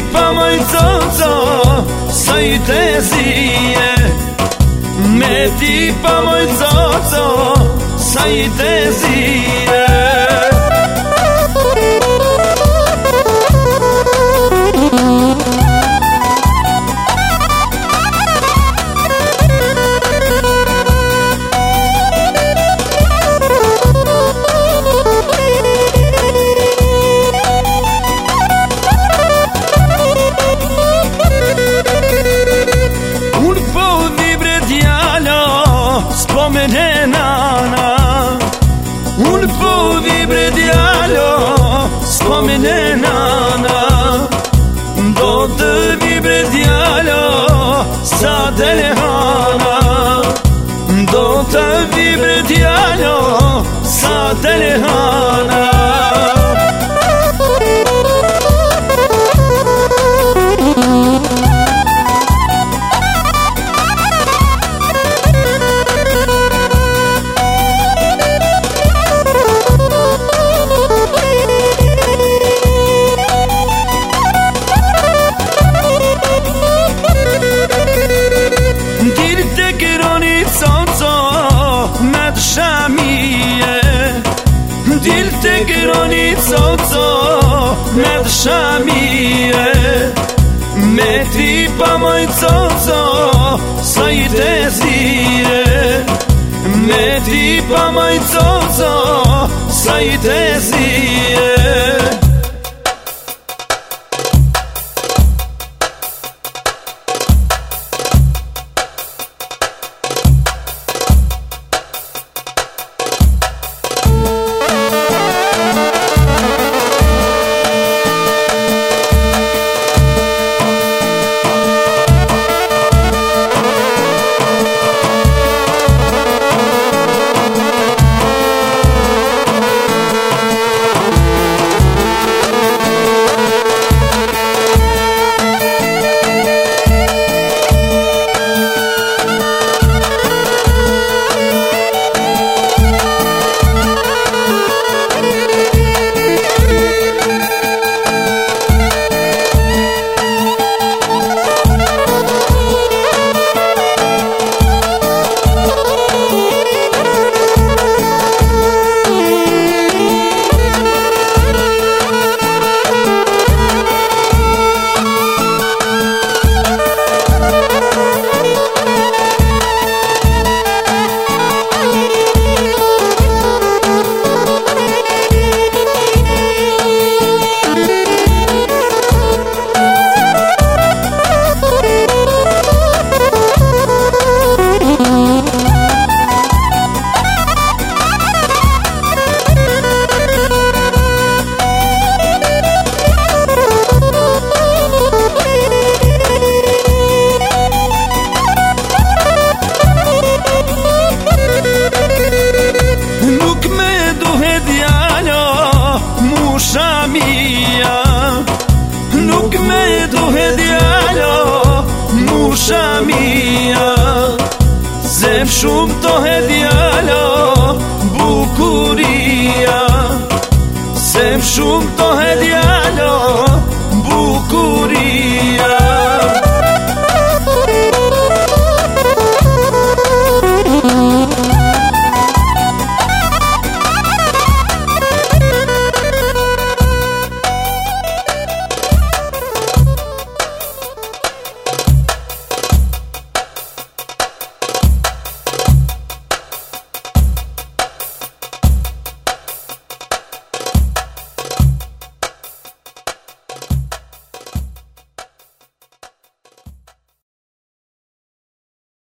tipa moj coco, sa i te zije. Me tipa moj coco, sa i te zije. Spomene nana, un po' di bredialo, spomene nana, do të vi bredialo, sa telehana, do të vi bredialo, sa telehana. Dil të groni coco me dëshamie. Me tipa moj coco, sa i te zije. Me tipa moj coco, sa i te zije. Nuk me duhe djalo, musha mia. Zem shumë tohe djalo, bukuria. Zem shumë